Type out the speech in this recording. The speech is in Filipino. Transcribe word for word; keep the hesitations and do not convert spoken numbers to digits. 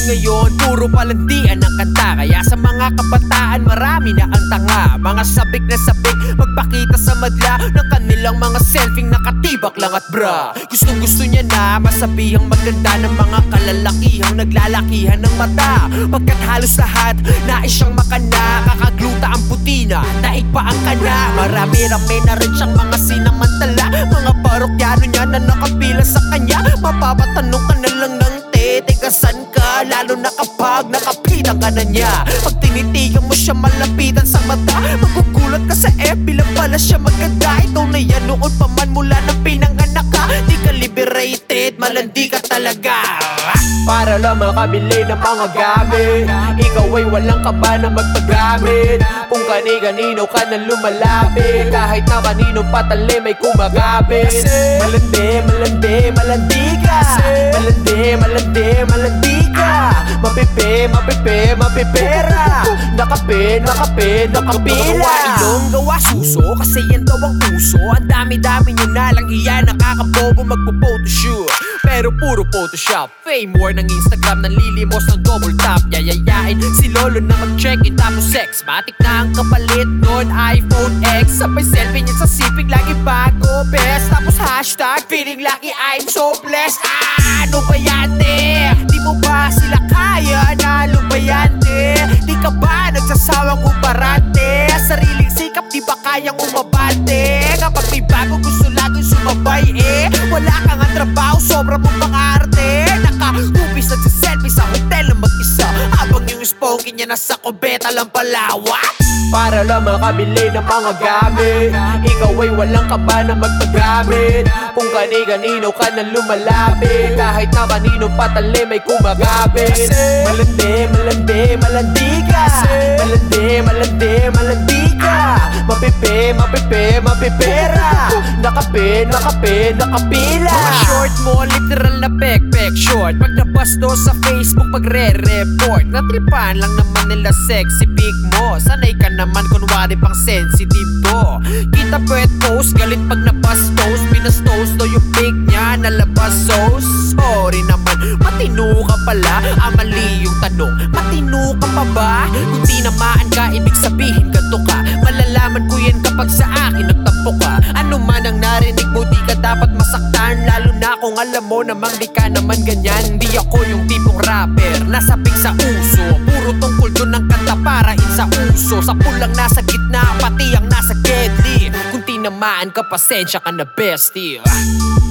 panahon ngayon, puro palandian ang kanta. Kaya sa mga kabataan, marami na ang tanga. Mga sabik na sabik, magpakita sa madla ng kanilang mga selfie nakatibak lang at bra. Gustong gusto niya na masabihang maganda ng mga kalalakihang naglalakihan ng mata. Pagkat halos lahat, nais siyang makana. Kakagluta ang putina, daig pa ang kana. Marami-rami na rin siyang mga sinamantala, mga parokyano niya na nakapila sa kanya. Mapapatanong ka na lang ng te, teka saan ka? Lalo na kapag nakapitan ka na niya. Pag tinitigan mo siya malapitan sa mata, magugulat ka sa F B lang pala siya maganda. Ito na yan noon pa man mula nang pinanganak ka. Di ka liberated, malandi ka talaga. Para lang makabili ng mga gamit, ikaw ay walang kaba na magpagamit. Kung kani-kanino ka na lumalapit, kahit na kaninong patali may kumagapit. Malandi, malandi, malandi ka. Malandi, malandi, malandi ka. Mapipi, mapipi, mapipera. Nakape, nakape, nakapila. Gawa ilong, gawa suso, kasi yan daw ang uso. Ang dami-dami nyo na lang iya, nakakabobo magpo-photoshoot. Pero puro photoshop, fame war ng Instagram, nanlilimos ng double tap. Yayayain si lolo na mag-check-in tapos sex. Matik na ang kapalit nun, iPhone X. Sabay selfie niya sa sipig, lagi bago best. Tapos hashtag, feeling lucky, I'm so blessed. Ah, ano ba yan, te? Di mo ba sila kaya na lubayante? Di ka ba nagsasawang kumarante? Sariling sikap, di ba kayang umabante? Kapag may bago gusto laging sumabay eh. Wala kang ang trabaho, sobra mong pang-arte. Naka-hubis at sa selfie sa hotel na mag-isa, habang yung smoking niya nasa kubeta lang palawa. Para lang makabili ng mga gamit, ikaw ay walang kaba na magpagamit. Kung kani-kanino ka na lumalapit, kahit na kaninong patali may kumagapit. Malandi, malandi, malandi ka. Malandi, malandi, malandi ka. Mapipi, mapipi, mapipera. Nakape, nakape, nakapila. Mga short mo, literal na pek-pek short. Pag nabasto sa Facebook, magre-report. Natripan lang naman nila sexy pic mo. Sanay ka naman kunwari pang sensitive to. Kita pwet post, galit pag nabastos. Binastos daw yung pic niya, nalabas sauce. Sorry naman, matino ka pala. Ah, mali yung tanong, matino ka pa ba? Kung tinamaan ka, ibig sabihin ganto ka. Malalaman ko yan kapag sa akin nagtampo ka. Ano man ang narinig mo, di ka dapat masaktan. Lalo na kung alam mo namang di ka naman ganyan. Di ako yung tipong rapper, nasabik sa uso. Puro tungkol doon ang kanta para in sa uso. Sa pulang nasa gitna, pati ang nasa deadly. Kung tinamaan ka, pasensya ka na bestie.